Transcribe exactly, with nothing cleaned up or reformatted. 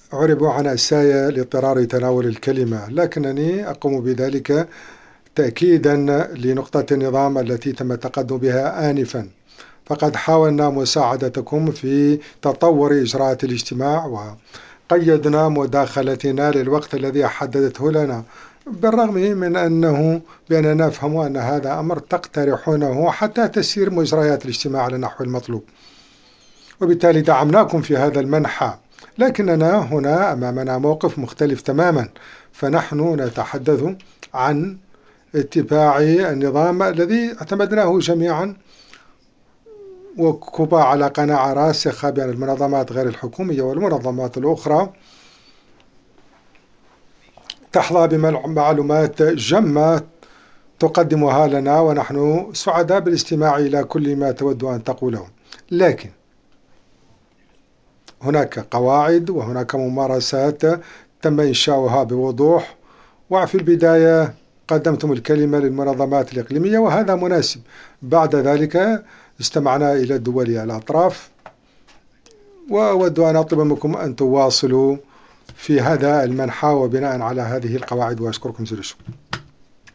أعرب عن أسايا لاضطرار تناول الكلمة، لكنني أقوم بذلك تأكيدا لنقطة النظام التي تم التقدم بها آنفا. فقد حاولنا مساعدتكم في تطور إجراءات الاجتماع، وقيدنا مداخلتنا للوقت الذي حددته لنا، بالرغم من أنه بأننا نفهم أن هذا أمر تقترحونه حتى تسير مجريات الاجتماع على النحو المطلوب، وبالتالي دعمناكم في هذا المنحى. لكننا هنا أمامنا موقف مختلف تماما، فنحن نتحدث عن اتباع النظام الذي اعتمدناه جميعا، وكوبا على قناعة راسخة بأن المنظمات غير الحكومية والمنظمات الأخرى تحظى بمعلومات جمة تقدمها لنا، ونحن سعداء بالاستماع إلى كل ما تود أن تقوله. لكن هناك قواعد وهناك ممارسات تم إنشاؤها بوضوح، وفي البداية قدمتم الكلمة للمنظمات الإقليمية وهذا مناسب. بعد ذلك استمعنا إلى الدول الأطراف، وأود أن أطلب منكم أن تواصلوا في هذا المنحى وبناء على هذه القواعد، وأشكركم جزيلا الشكر.